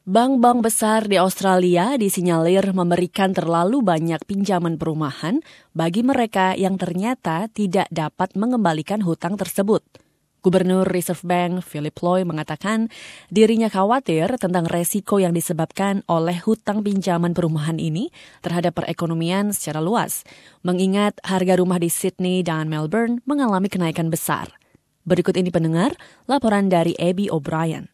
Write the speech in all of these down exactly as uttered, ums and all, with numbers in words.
Bank-bank besar di Australia disinyalir memberikan terlalu banyak pinjaman perumahan bagi mereka yang ternyata tidak dapat mengembalikan hutang tersebut. Gubernur Reserve Bank Philip Loy mengatakan dirinya khawatir tentang resiko yang disebabkan oleh hutang pinjaman perumahan ini terhadap perekonomian secara luas, mengingat harga rumah di Sydney dan Melbourne mengalami kenaikan besar. Berikut ini pendengar laporan dari Abby O'Brien.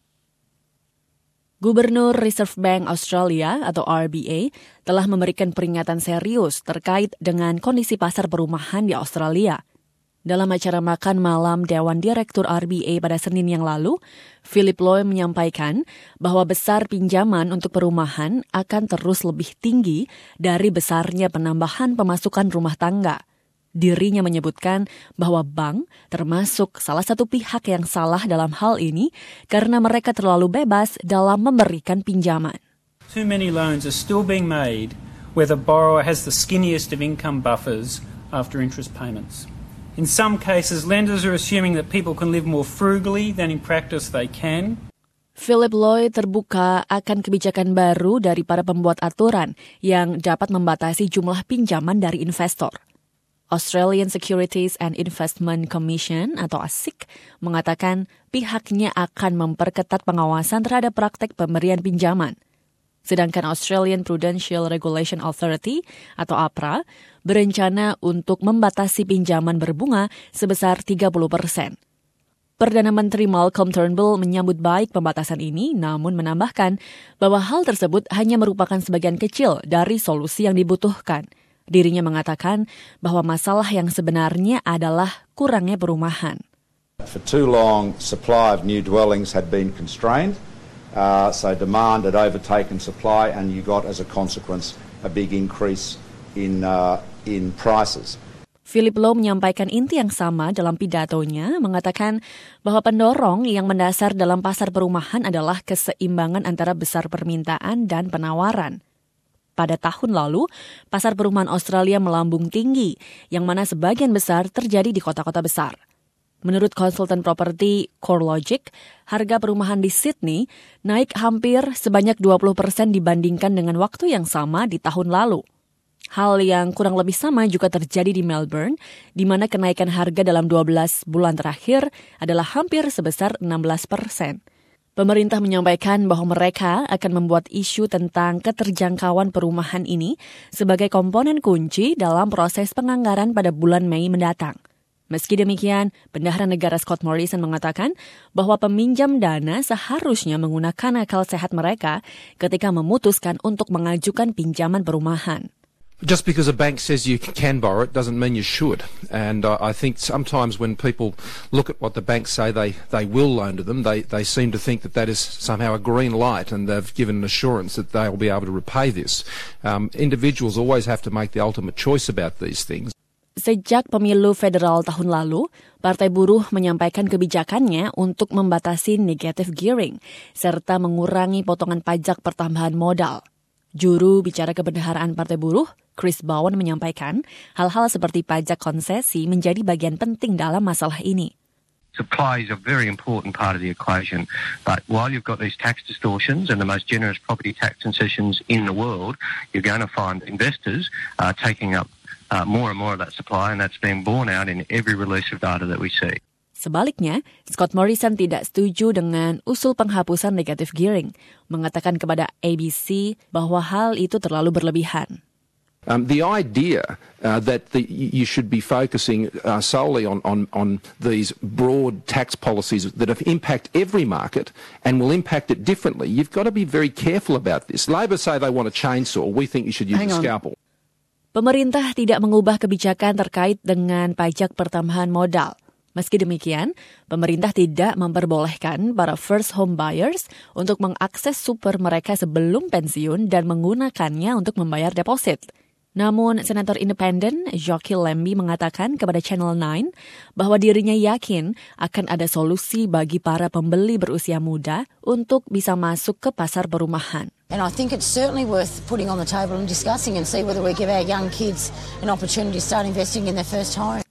Gubernur Reserve Bank Australia atau R B A telah memberikan peringatan serius terkait dengan kondisi pasar perumahan di Australia. Dalam acara makan malam Dewan Direktur R B A pada Senin yang lalu, Philip Loy menyampaikan bahwa besar pinjaman untuk perumahan akan terus lebih tinggi dari besarnya penambahan pemasukan rumah tangga. Dirinya menyebutkan bahwa bank termasuk salah satu pihak yang salah dalam hal ini karena mereka terlalu bebas dalam memberikan pinjaman. Too many loans are still being made where the borrower has the skinniest of income buffers after interest payments. In some cases, lenders are assuming that people can live more frugally than in practice they can. Philip Loy terbuka akan kebijakan baru dari para pembuat aturan yang dapat membatasi jumlah pinjaman dari investor. Australian Securities and Investment Commission atau A S I C mengatakan pihaknya akan memperketat pengawasan terhadap praktek pemberian pinjaman. Sedangkan Australian Prudential Regulation Authority atau A P R A berencana untuk membatasi pinjaman berbunga sebesar tiga puluh persen. Perdana Menteri Malcolm Turnbull menyambut baik pembatasan ini, namun menambahkan bahwa hal tersebut hanya merupakan sebagian kecil dari solusi yang dibutuhkan. Dirinya mengatakan bahwa masalah yang sebenarnya adalah kurangnya perumahan. For too long, supply of new dwellings had been constrained, uh, so demand had overtaken supply, and you got as a consequence a big increase in uh, in prices. Philip Loy menyampaikan inti yang sama dalam pidatonya, mengatakan bahwa pendorong yang mendasar dalam pasar perumahan adalah keseimbangan antara besar permintaan dan penawaran. Pada tahun lalu, pasar perumahan Australia melambung tinggi, yang mana sebagian besar terjadi di kota-kota besar. Menurut konsultan properti CoreLogic, harga perumahan di Sydney naik hampir sebanyak dua puluh persen dibandingkan dengan waktu yang sama di tahun lalu. Hal yang kurang lebih sama juga terjadi di Melbourne, di mana kenaikan harga dalam dua belas bulan terakhir adalah hampir sebesar enam belas persen. Pemerintah menyampaikan bahwa mereka akan membuat isu tentang keterjangkauan perumahan ini sebagai komponen kunci dalam proses penganggaran pada bulan Mei mendatang. Meski demikian, Bendahara Negara Scott Morrison mengatakan bahwa peminjam dana seharusnya menggunakan akal sehat mereka ketika memutuskan untuk mengajukan pinjaman perumahan. Just because a bank says you can borrow it doesn't mean you should. And uh, I think sometimes when people look at what the banks say they, they will loan to them, they, they seem to think that that is somehow a green light and they've given an assurance that they'll be able to repay this. Um, individuals always have to make the ultimate choice about these things. Sejak pemilu federal tahun lalu, Partai Buruh menyampaikan kebijakannya untuk membatasi negative gearing serta mengurangi potongan pajak pertambahan modal. Juru bicara kebendaharaan Partai Buruh, Chris Bowen menyampaikan hal-hal seperti pajak konsesi menjadi bagian penting dalam masalah ini. Supply is a very important part of the equation, but while you've got these tax distortions and the most generous property tax concessions in the world, you're going to find investors uh, taking up uh, more and more of that supply, and that's being borne out in every release of data that we see. Sebaliknya, Scott Morrison tidak setuju dengan usul penghapusan negative gearing, mengatakan kepada A B C bahwa hal itu terlalu berlebihan. Um, the idea uh, that the, you should be focusing uh, solely on, on, on these broad tax policies that have impact every market and will impact it differently, you've got to be very careful about this. Labor say they want a chainsaw. We think you should use Hang a on. scalpel. Pemerintah tidak mengubah kebijakan terkait dengan pajak pertambahan modal. Meski demikian, pemerintah tidak memperbolehkan para first home buyers untuk mengakses super mereka sebelum pensiun dan menggunakannya untuk membayar deposit. Namun, Senator Independen Jocky Lambie mengatakan kepada Channel nine bahwa dirinya yakin akan ada solusi bagi para pembeli berusia muda untuk bisa masuk ke pasar perumahan. And I think it's certainly worth putting on the table and discussing and see whether we give our young kids an opportunity to start investing in their first home.